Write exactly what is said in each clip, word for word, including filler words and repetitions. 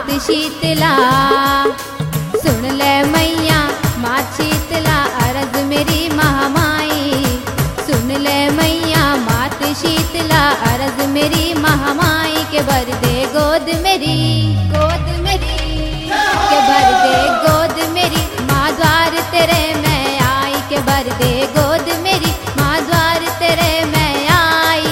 मात शीतला। सुन ले मैया मात शीतला अरज मेरी महामाई। सुन ले मैया मात शीतला अरज मेरी महामाई के भर दे गोद मेरी, गोद मेरी के भर दे गोद मेरी। माँ द्वार तेरे मैं आई के भर दे गोद मेरी। माँ द्वार तेरे मैं आई।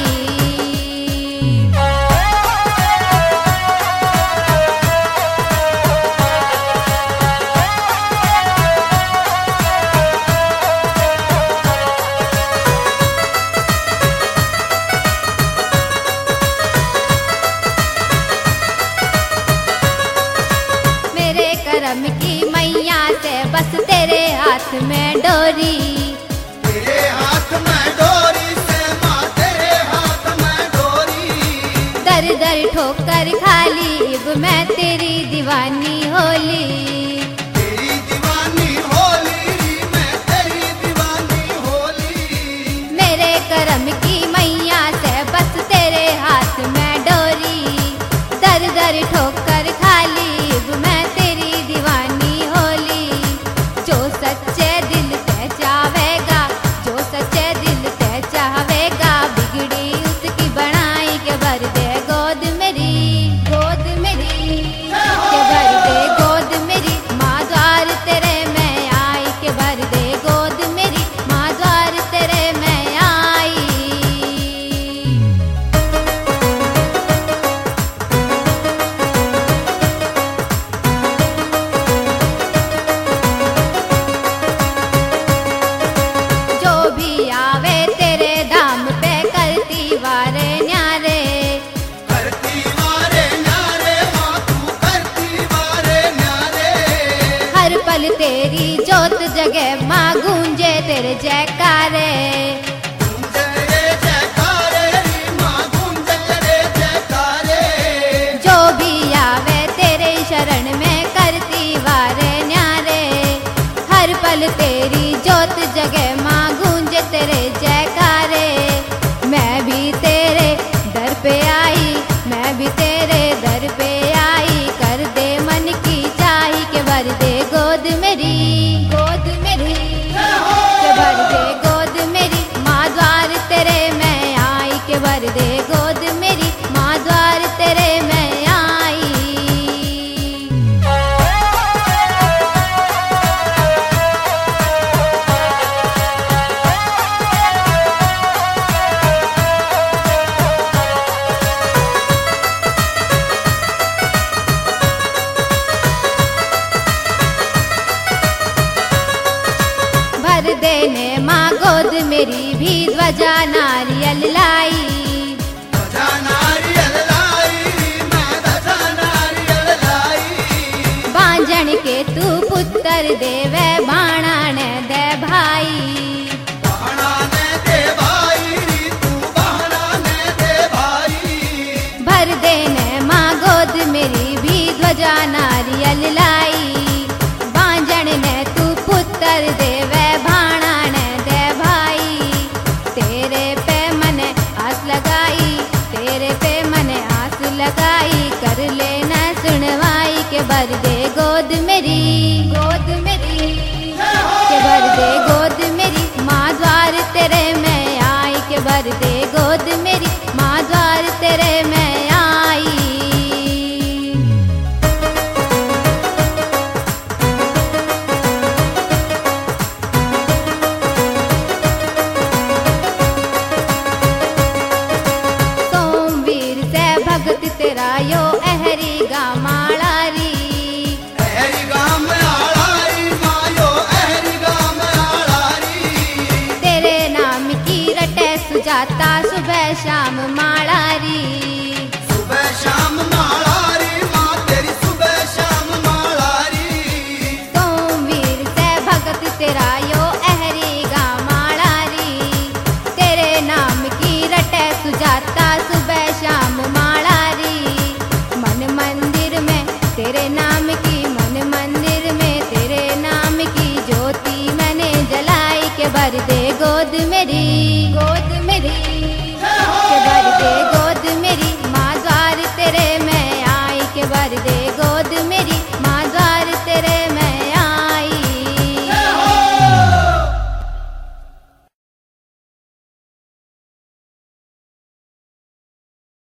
मेरे करम की मैया से बस तेरे हाथ में डोरी। तेरे हाथ में डोरी से माँ तेरे हाथ में डोरी। दर दर ठोकर खाली अब मैं तेरी दीवानी होली। तेरी दीवानी होली मैं तेरी दीवानी होली। मेरे करम की मैया से बस तेरे हाथ में डोरी। दर दर ठोकर खाली अब मैं तेरी दीवानी होली। जो सच्चे दिल से चाहेगा, जो सच्चे दिल से चाहेगा, बिगड़ी उसकी बनाई के भर दे गोद मेरी, गोद मेरी के भर दे गोद मेरी। माँ द्वार तेरे मैं आई के भर दे गोद मेरी। माँ द्वार तेरे मैं आई। जो भी आवे तेरे धाम पे करती वारे न्यारे। करती वारे न्यारे माँ तू करती वारे न्यारे। हर पल तेरी जोत जगह माँ गूंजे तेरे जयकारे। गूंजे रे जयकारे री माँ गूंजे रे जयकारे। जो भी आवे तेरे शरण में करती वारे न्यारे। हर पल तेरी जोत जगह माँ गूंजे तेरे जयकारे। मैं भी तेरे दर पे आई, मैं भी तेरे दर पे आई। कर दे मन की चाही के भर दे गोद मेरी, गोद मेरी के भर दे गोद मेरी। माँ द्वार तेरे मैं आई के भर दे गोद मेरी। माँ द्वार तेरे मैं आई। भर देने माँ गोद मेरी भी ध्वजा नारियल लाई। ध्वजा नारियल लाई मैं ध्वजा नारियल लाई। बांझण के तू पुत्र देवे बाणा ने दे भाई। बहना ने दे भाई री तू बहना ने दे भाई। भर देने माँ गोद मेरी भी ध्वजा नारियल लाई। बांझण ने तू पुत्र देवे भाणा ने दे भाई। तेरे पे मने आस लगाई, तेरे पे मने आस लगाई। कर लेना सुनवाई के भर दे गोद मेरी, गोद मेरी के भर दे गोद मेरी। माँ द्वार तेरे मैं आई के भर दे गोद मेरी। माँ द्वार तेरे मैं आई। सोमवीर से भगत तेरा यो अहरी गा मालारी। अहरी गाम आलारी मायो अहरी गाम आलारी। तेरे नाम की रटे सुजाता सुबह शाम मालारी। सुबह शाम मालारी माँ तेरी सुबह शाम मालारी। सोमवीर से भगत तेरा यो अहरी गा मालारी। तेरे नाम की रटे सुजाता सुबह शाम मालारी। गोद मेरी